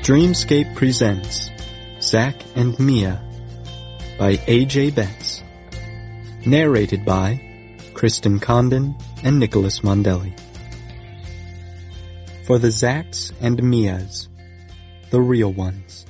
Dreamscape presents Zack and Mia by A.J. Betts. Narrated by Kristen Condon and Nicholas Mondelli. For the Zacks and Mias, the real ones.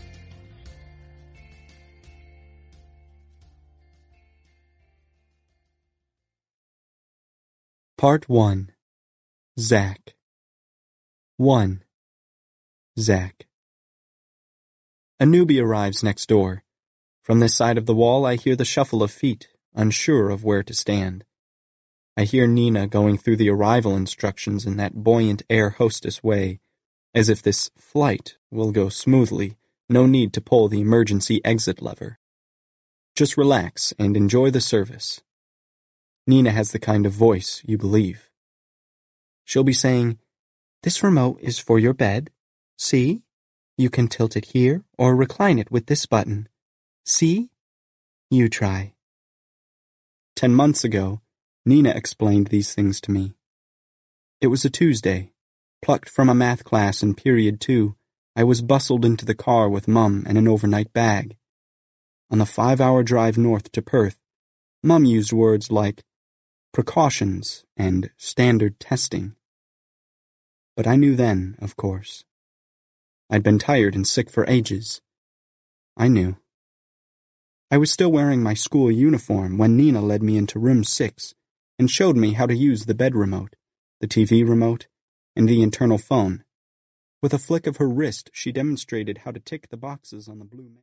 Part 1. Zack. 1. Zack. A newbie arrives next door. From this side of the wall I hear the shuffle of feet, unsure of where to stand. I hear Nina going through the arrival instructions in that buoyant air hostess way, as if this flight will go smoothly, no need to pull the emergency exit lever. Just relax and enjoy the service. Nina has the kind of voice you believe. She'll be saying, "This remote is for your bed. See? You can tilt it here or recline it with this button. See? You try." 10 months ago, Nina explained these things to me. It was a Tuesday. Plucked from a math class in period 2, I was bustled into the car with Mum and an overnight bag. On the 5-hour drive north to Perth, Mum used words like precautions and standard testing. But I knew then, of course. I'd been tired and sick for ages. I knew. I was still wearing my school uniform when Nina led me into room 6 and showed me how to use the bed remote, the TV remote, and the internal phone. With a flick of her wrist, she demonstrated how to tick the boxes on the blue